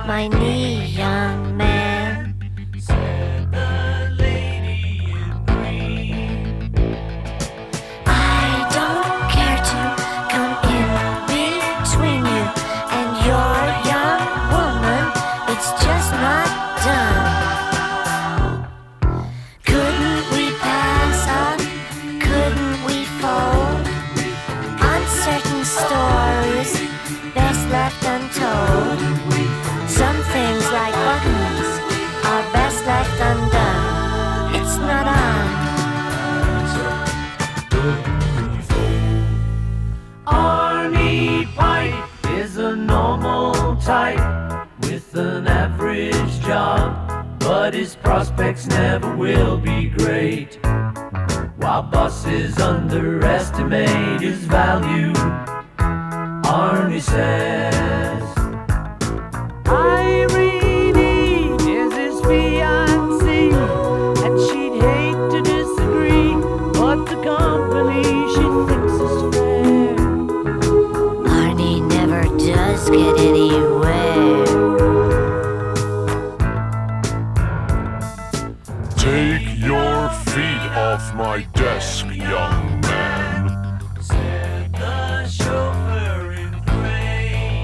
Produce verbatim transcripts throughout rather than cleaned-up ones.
my knee, young man, said the lady in green. I don't care to come in between you and your young woman. It's just not done. Couldn't we pass up? Couldn't we fold? Uncertain stories, best left untold. Some things like buttons are best left undone. It's not on. Arnie Pike is a normal type with an average job, but his prospects never will be great. While bosses underestimate his value, Arnie says Irene is his fiancée, and she'd hate to disagree, but the company she thinks is fair. Arnie never does get anywhere. Take your feet off my desk, young man, said the chauffeur in gray.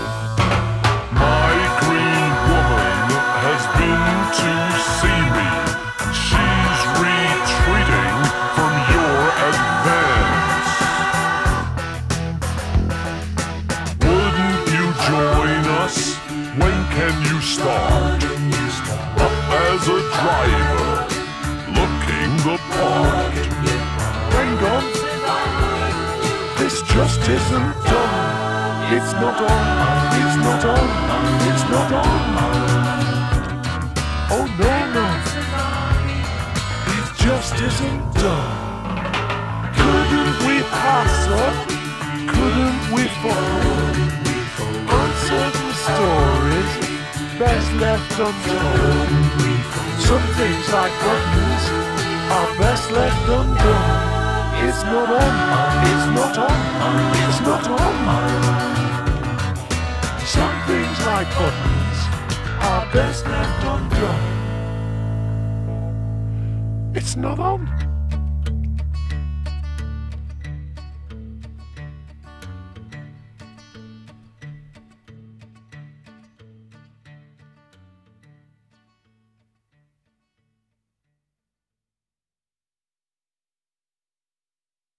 My green woman has been to see me. She's retreating from your advance. Wouldn't you join us? When can you start? Up as a driver, looking the part. Hang on, this just isn't done. It's not on, it's not on, it's not on. Oh no, no, it just isn't done. Couldn't we pass up? Couldn't we fall? Uncertain stories, best left untold. Some things like buttons are best left undone. It's not on, it's not on, it's not on. Some things like buttons are best left undone. It's not on.